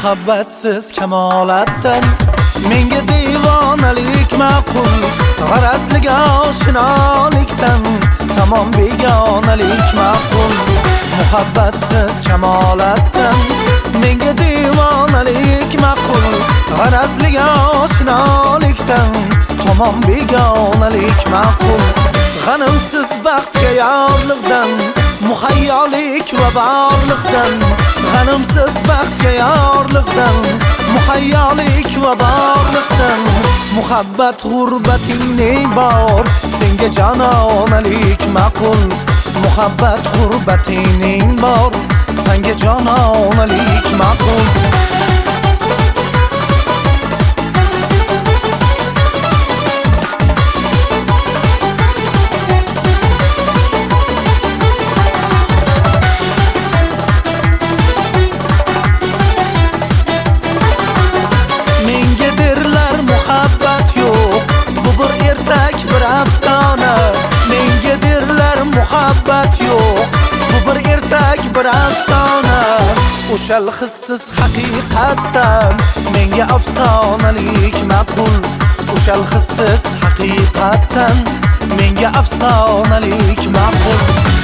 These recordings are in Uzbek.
muhabbatsiz kamolatdan menga devonalik ma'qul, g'arazliga oshinolikdan tamom begonalik ma'qul. Muhabbatsiz kamolatdan menga devonalik ma'qul, g'arazliga oshinolikdan tamom begonalik ma'qul. G'animsiz baxtga yorliqdan, muhayyolik va borliqdan, g'animsiz baxtga yorliqdan, muhayyolik va borliqdan, muhabbat g'urbatingning bor, senga jononalik ma'qul. Muhabbat g'urbatingning bor, senga jononalik ma'qul. Muhabbat yo'q, bu bir ertak bir afsona. O'shal hissiz haqiqatdan menga afsonalik ma'qul. O'shal hissiz haqiqatdan menga afsonalik ma'qul.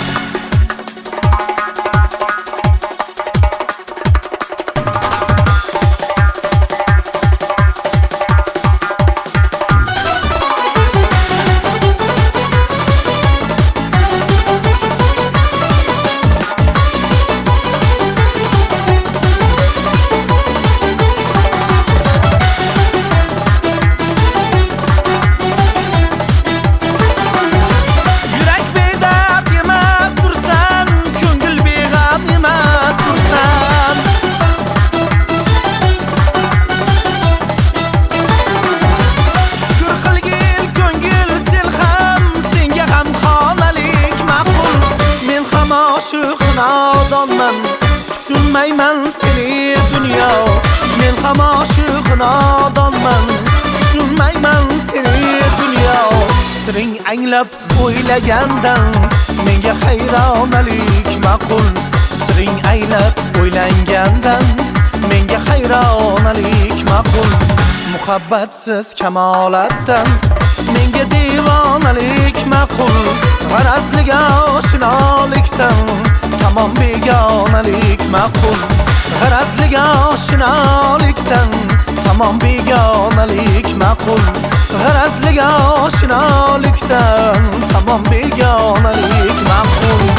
Tushunmayman seni dunyo, men ham oshiq nodonman. Tushunmayman seni dunyo, siring anglab o'ylagandan menga hayronalik ma'qul. Siring anglab o'ylangandan menga hayronalik ma'qul. Muhabbatsiz kamolatdan menga devonalik ma'qul. G'arazliga oshinolikdan tamom begonalik ma'qul. G'arazliga oshinolikdan tamom begonalik ma'qul. G'arazliga oshinolikdan tamom begonalik ma'qul.